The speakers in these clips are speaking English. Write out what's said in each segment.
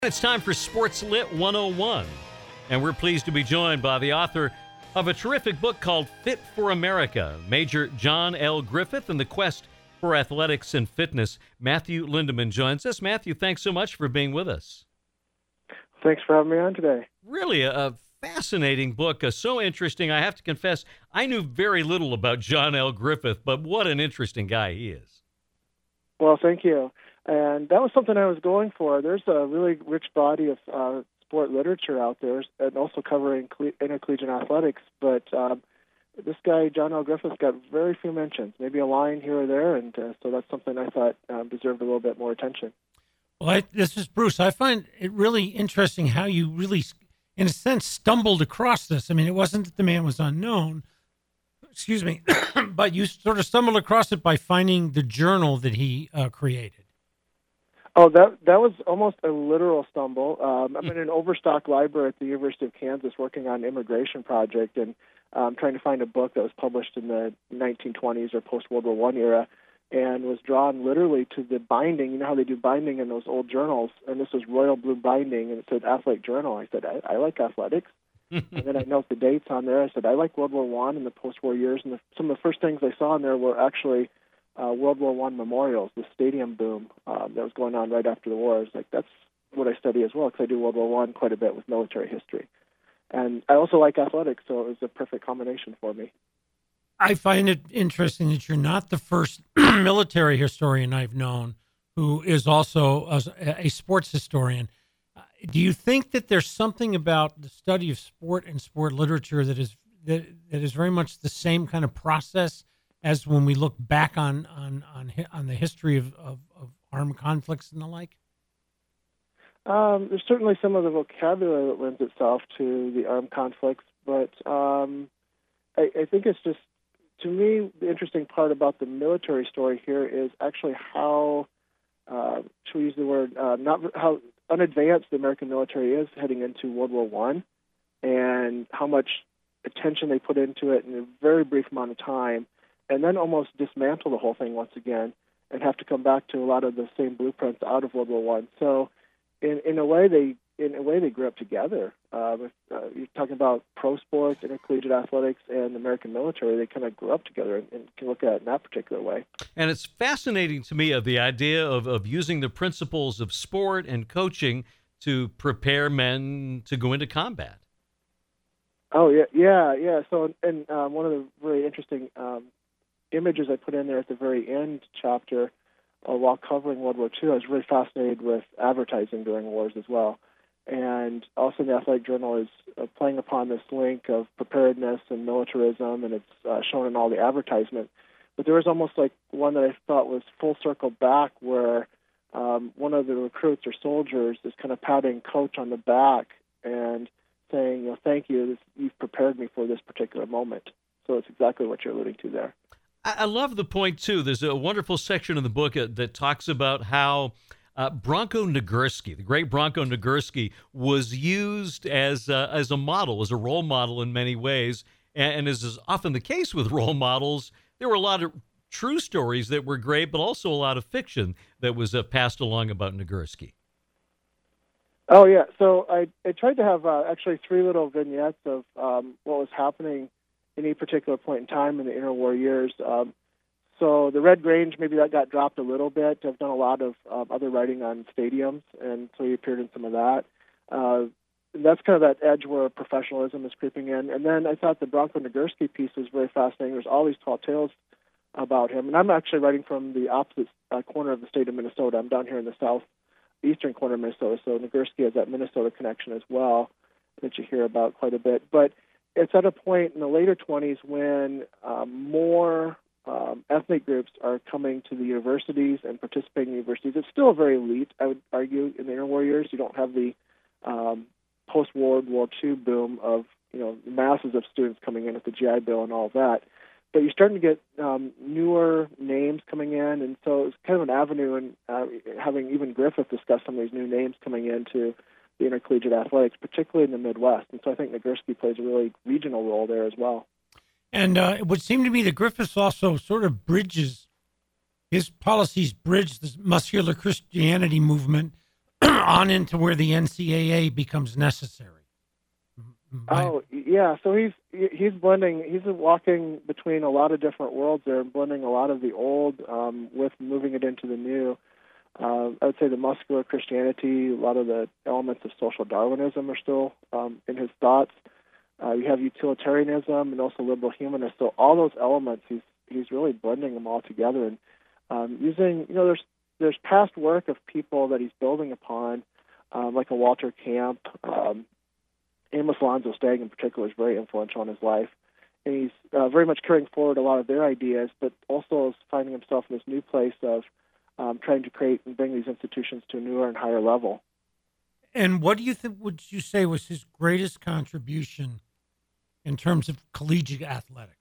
It's time for Sports Lit 101, and we're pleased to be joined by the author of a terrific book called Fit for America, Major John L. Griffith and the Quest for Athletics and Fitness. Matthew Lindeman joins us. Matthew, thanks so much for being with us. Thanks for having me on today. Really a fascinating book, so interesting. I have to confess, I knew very little about John L. Griffith, but what an interesting guy he is. Well, thank you. And that was something I was going for. There's a really rich body of sport literature out there, and also covering intercollegiate athletics. But this guy, John L. Griffith, got very few mentions, maybe a line here or there, and so that's something I thought deserved a little bit more attention. Well, this is Bruce. I find it really interesting how you really, in a sense, stumbled across this. I mean, it wasn't that the man was unknown, but you sort of stumbled across it by finding the journal that he created. Oh, that was almost a literal stumble. I'm in an Overstock library at the University of Kansas working on an immigration project, and trying to find a book that was published in the 1920s or post-World War I era, and was drawn literally to the binding. You know how they do binding in those old journals, and this was royal blue binding, and it said Athletic Journal. I said, I like athletics. And then I note the dates on there. I said, I like World War I and the post-war years, and some of the first things I saw in there were actually World War I memorials, the stadium boom that was going on right after the war. I was like, that's what I study as well, because I do World War I quite a bit with military history. And I also like athletics, so it was a perfect combination for me. I find it interesting that you're not the first military historian I've known who is also a sports historian. Do you think that there's something about the study of sport and sport literature that is very much the same kind of process as when we look back on the history of armed conflicts and the like? There's certainly some of the vocabulary that lends itself to the armed conflicts, but I think it's just, to me, the interesting part about the military story here is actually how, should we use the word, how unadvanced the American military is heading into World War I, and how much attention they put into it in a very brief amount of time, and then almost dismantle the whole thing once again and have to come back to a lot of the same blueprints out of World War I. So in a way they grew up together. You're talking about pro sports, intercollegiate athletics, and the American military. They kind of grew up together, and can look at it in that particular way. And it's fascinating to me of the idea of using the principles of sport and coaching to prepare men to go into combat. Oh, yeah. So, and one of the really interesting images I put in there at the very end chapter while covering World War II, I was really fascinated with advertising during wars as well. And also the Athletic Journal is playing upon this link of preparedness and militarism, and it's shown in all the advertisement. But there was almost like one that I thought was full circle back, where one of the recruits or soldiers is kind of patting coach on the back and saying, thank you, you've prepared me for this particular moment. So it's exactly what you're alluding to there. I love the point, too. There's a wonderful section in the book that talks about how Bronco Nagurski, the great Bronco Nagurski, was used as a model, as a role model in many ways. And as is often the case with role models, there were a lot of true stories that were great, but also a lot of fiction that was passed along about Nagurski. Oh, yeah. So I tried to have actually three little vignettes of what was happening in any particular point in time in the interwar years. So the Red Grange, maybe that got dropped a little bit. I've done a lot of other writing on stadiums, and so he appeared in some of that. That's kind of that edge where professionalism is creeping in. And then I thought the Bronco Nagurski piece was very fascinating. There's all these tall tales about him. And I'm actually writing from the opposite corner of the state of Minnesota. I'm down here in the southeastern corner of Minnesota, so Nagurski has that Minnesota connection as well that you hear about quite a bit. But it's at a point in the later 20s when more ethnic groups are coming to the universities and participating in universities. It's still very elite, I would argue, in the interwar years. You don't have the post-World War II boom of masses of students coming in with the GI Bill and all of that. But you're starting to get newer names coming in, and so it's kind of an avenue, and having even Griffith discuss some of these new names coming into the intercollegiate athletics, particularly in the Midwest. And so I think Nagurski plays a really regional role there as well. And it would seem to me that Griffiths also sort of bridges, his policies bridge the muscular Christianity movement on into where the NCAA becomes necessary. Oh, yeah. So he's blending. He's walking between a lot of different worlds there, blending a lot of the old with moving it into the new. I would say the muscular Christianity, a lot of the elements of social Darwinism are still in his thoughts. You have utilitarianism and also liberal humanist. So all those elements, he's really blending them all together and using. There's past work of people that he's building upon, like a Walter Camp. Amos Alonzo Stagg in particular is very influential in his life. And he's very much carrying forward a lot of their ideas, but also is finding himself in this new place of trying to create and bring these institutions to a newer and higher level. And what do you think, would you say was his greatest contribution in terms of collegiate athletics?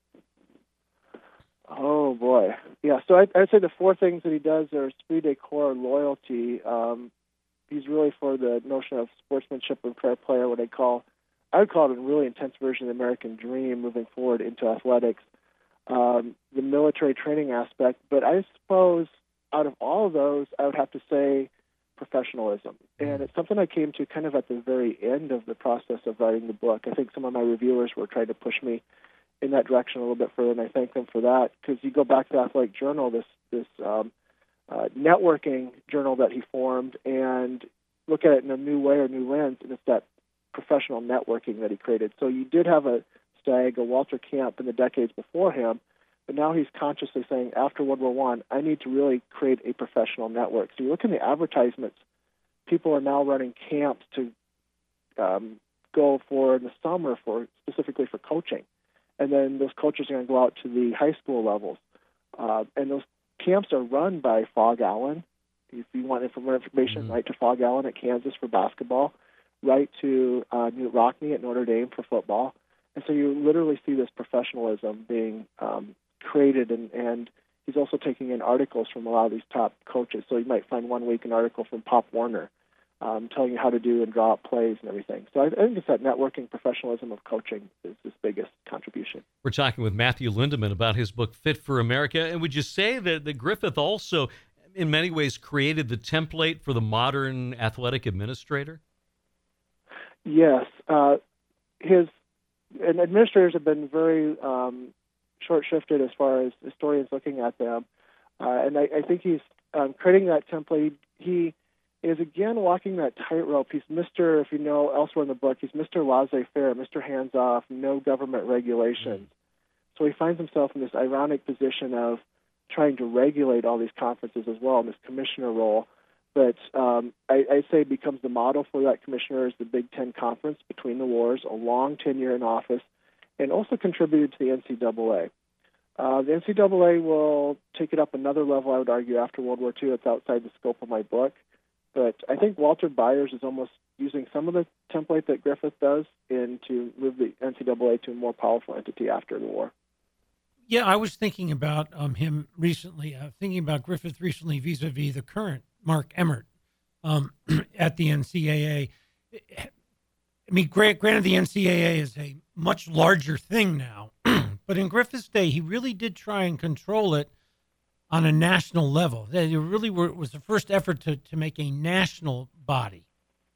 Oh, boy. Yeah, so I'd say the four things that he does are esprit de corps, loyalty. He's really for the notion of sportsmanship and fair play, or what I would call it a really intense version of the American dream moving forward into athletics. The military training aspect, but I suppose out of all of those, I would have to say professionalism. And it's something I came to kind of at the very end of the process of writing the book. I think some of my reviewers were trying to push me in that direction a little bit further, and I thank them for that, because you go back to the Athletic Journal, this networking journal that he formed, and look at it in a new way or new lens, and it's that professional networking that he created. So you did have a Stagg, a Walter Camp in the decades before him, but now he's consciously saying, after World War I, I need to really create a professional network. So you look in the advertisements, people are now running camps to go for in the summer specifically for coaching. And then those coaches are going to go out to the high school levels. And those camps are run by Fog Allen. If you want more information, write to Fog Allen at Kansas for basketball, write to Newt Rockne at Notre Dame for football. And so you literally see this professionalism being created, and he's also taking in articles from a lot of these top coaches. So you might find one week an article from Pop Warner telling you how to do and draw up plays and everything. So I think it's that networking professionalism of coaching is his biggest contribution. We're talking with Matthew Lindemann about his book, Fit for America. And would you say that Griffith also, in many ways, created the template for the modern athletic administrator? Yes. And administrators have been very short-shifted as far as historians looking at them. And I think he's creating that template. He is, again, walking that tightrope. He's Mr., if you know elsewhere in the book, he's Mr. laissez-faire, Mr. hands-off, no government regulations. So he finds himself in this ironic position of trying to regulate all these conferences as well in this commissioner role. But I say becomes the model for that commissioner is the Big Ten Conference between the wars, a long tenure in office, and also contributed to the NCAA. The NCAA will take it up another level, I would argue, after World War II. It's outside the scope of my book. But I think Walter Byers is almost using some of the template that Griffith does to move the NCAA to a more powerful entity after the war. Yeah, I was thinking about him recently, thinking about Griffith recently vis-a-vis the current Mark Emmert at the NCAA. I mean, granted, the NCAA is a much larger thing now, but in Griffith's day, he really did try and control it on a national level. It really was the first effort to make a national body.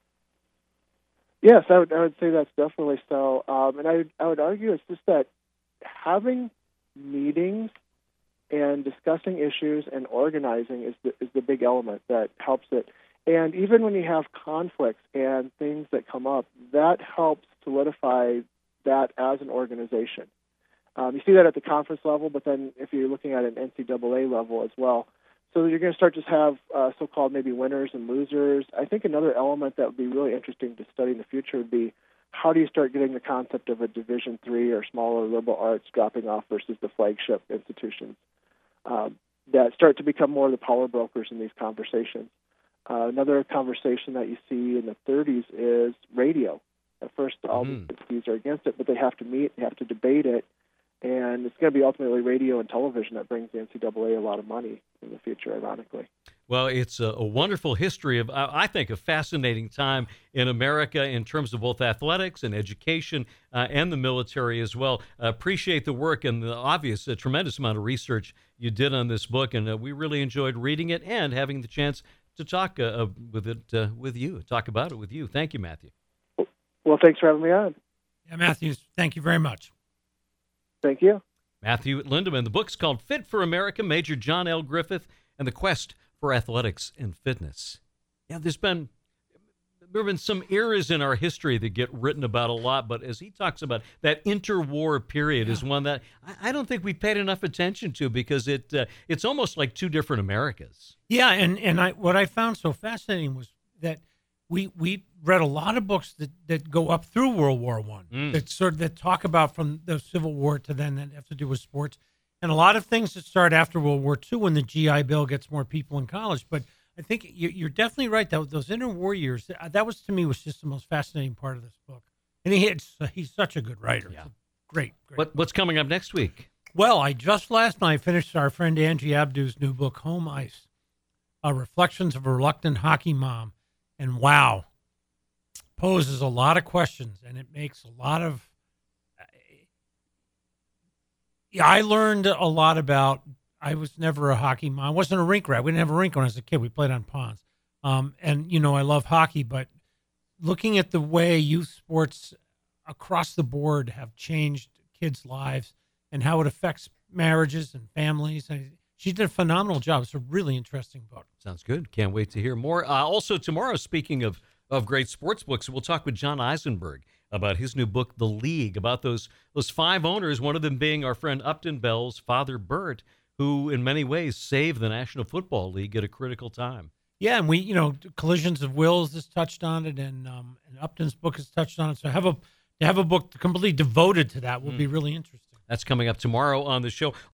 Yes, I would say that's definitely so. And I would argue it's just that having meetings and discussing issues and organizing is the big element that helps it. And even when you have conflicts and things that come up, that helps solidify that as an organization. You see that at the conference level, but then if you're looking at an NCAA level as well. So you're going to start to have so-called maybe winners and losers. I think another element that would be really interesting to study in the future would be how do you start getting the concept of a Division III or smaller liberal arts dropping off versus the flagship institutions that start to become more of the power brokers in these conversations. Another conversation that you see in the 30s is radio. At first, all the entities are against it, but they have to meet, they have to debate it, and it's going to be ultimately radio and television that brings the NCAA a lot of money in the future, ironically. Well, it's a wonderful history of, I think, a fascinating time in America in terms of both athletics and education and the military as well. Appreciate the work and the obvious tremendous amount of research you did on this book, and we really enjoyed reading it and having the chance to talk with you, talk about it with you. Thank you, Matthew. Well, thanks for having me on. Yeah, Matthew, thank you very much. Thank you. Matthew Lindemann. The book's called Fit for America, Major John L. Griffith and the Quest for Athletics and Fitness. Yeah, there have been some eras in our history that get written about a lot, but as he talks about, that interwar period is one that I don't think we paid enough attention to, because it's almost like two different Americas. Yeah, and what I found so fascinating was that we read a lot of books that go up through World War I, that talk about from the Civil War to then that have to do with sports, and a lot of things that start after World War II when the GI Bill gets more people in college. But I think you're definitely right. Those interwar years, that was, to me, was just the most fascinating part of this book. And he's such a good writer. Yeah. Great. What's coming up next week? Well, I just last night finished our friend Angie Abdu's new book, Home Ice, Reflections of a Reluctant Hockey Mom. And wow, poses a lot of questions, and it makes a lot of... I learned a lot about... I was never a hockey mom. I wasn't a rink rat. We didn't have a rink when I was a kid. We played on ponds. And, I love hockey, but looking at the way youth sports across the board have changed kids' lives and how it affects marriages and families, she did a phenomenal job. It's a really interesting book. Sounds good. Can't wait to hear more. Also, tomorrow, speaking of great sports books, we'll talk with John Eisenberg about his new book, The League, about those 5 owners, one of them being our friend Upton Bell's father, Bert, who in many ways saved the National Football League at a critical time. Yeah, and we, Collisions of Wills has touched on it, and Upton's book has touched on it. So to have a book completely devoted to that will be really interesting. That's coming up tomorrow on the show.